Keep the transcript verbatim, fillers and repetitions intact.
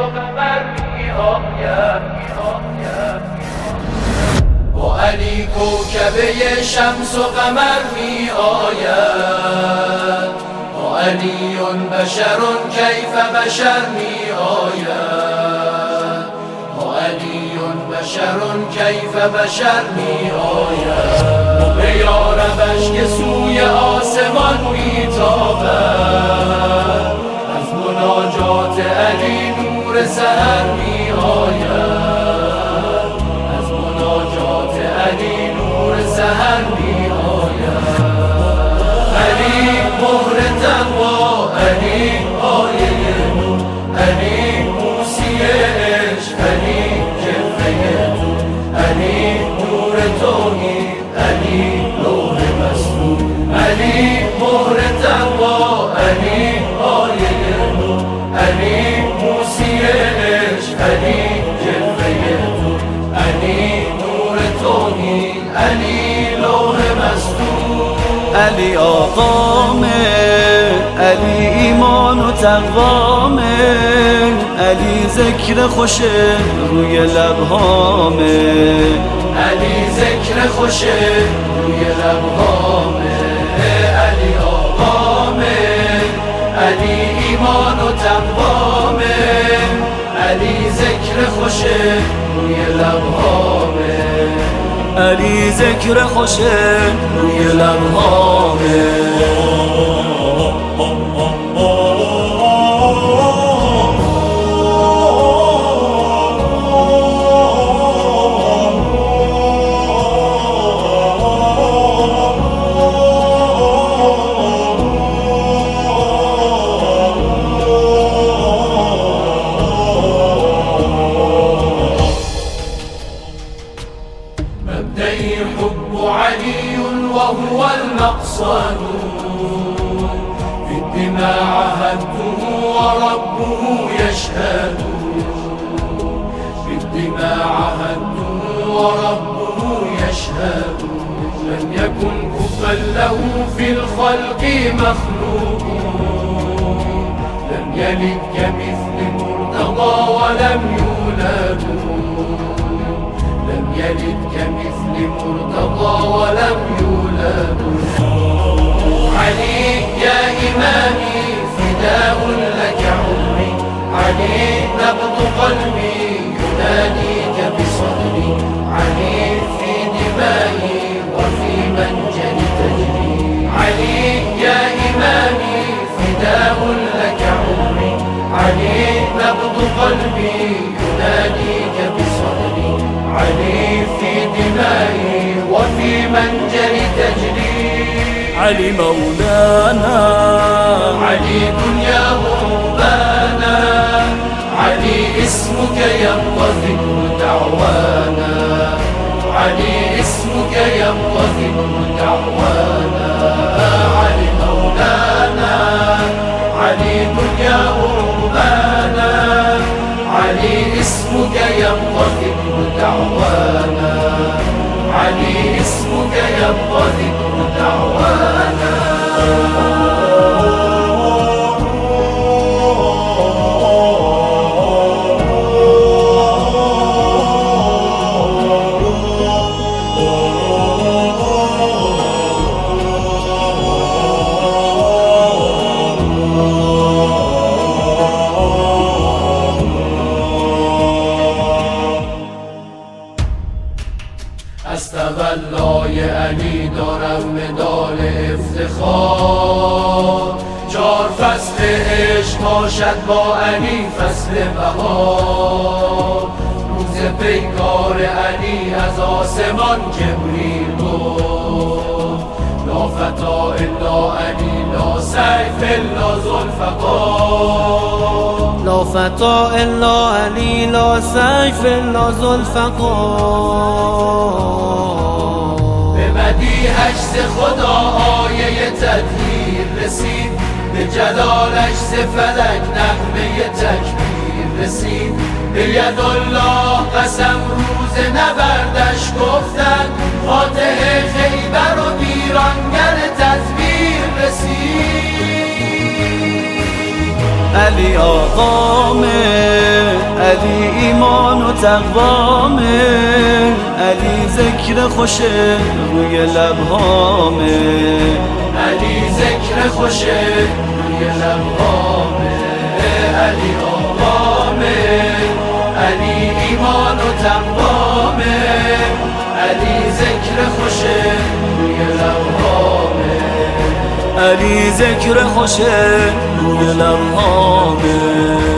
قمر می آید. با علی کوکبه شمس و قمر می آید. با علی بشر کیف بشر می آید. با علی بشر کیف بشر می آید. به یاربش که سوی آسمان می تابد. از مناجات علی نور سحر می آید. از مناجات علی نور سحر می آید. علی مهر تقوا، علی آیه نور، علی موسی عشق، علی جلوه تو، علی نور توحید، علی لوح مسطور. علی مهر تقوا، علی آیه نور، علی موسی عشق، علی جلوه تو، علی نور توحید، علی لوح مسطور. علی آقامه، علی ایمان و تقوامه، علی ذکر خوشه روی لبهامه، علی ذکر خوشه روی لبهامه. علی آقامه، علی ایمان و تقوامه، علی ذکر خوشه روی لبهامه، علی ذکر خوشه روی لبهامه. مبدئي حب علي وهو المقصد. في الدماء عهدته وربه يشهد. في الدماء عهدته وربه يشهد. لم يكن كفا له في الخلق مخلوق. لم يلد كمثل مرتضى ولم يولد. لم يلد كمثل مرتضى ولم يولد. علي يا إمامي فداء لك عمري. علي نبض قلبي يناديك بصدري. علي في دمائي وفي منجلي تجري. علي يا إمامي فداء لك عمري. علي نبض قلبي يناديك بصدري. علي في دمائي وفي منجلي تجري. علي مولانا، علي دنيا ربانا. علي اسمك يبقى ذكر دعوانا. علي اسمك يبقى ذكر دعوانا. علي مولانا، علي دنيا ربانا. علي اسمك يبقى ذكر دعوانا. علي اسمك يبقى ذكر دعوانا. از تولای علی دارم مدال افتخار. چار فصل عشق باشد با علی فصل بهار. روز پیکار علی از آسمان جبریل گفت. لا فتا الا علی لا سیف الا ذوالفقار. لا فتا الا علی لا سیف الا ذوالفقار. به مدیحش ز خدا آیه تطهیر رسید. به جلالش ز فلک نغمه تکبیر رسید. به یدالله قسم روز نبردش گفتند. فاتح خیبر و ویرانگر تدبیر رسید. علی آقامه، علی ایمان و تقوامه، علی ذکر خوشه روی لبهامه، علی ذکر خوشه روی لبهامه، علی آقامه، علی ایمان و تقوامه، علی ذکر خوشه روی لبهامه، علی ذکر خوشه روی لبهامه.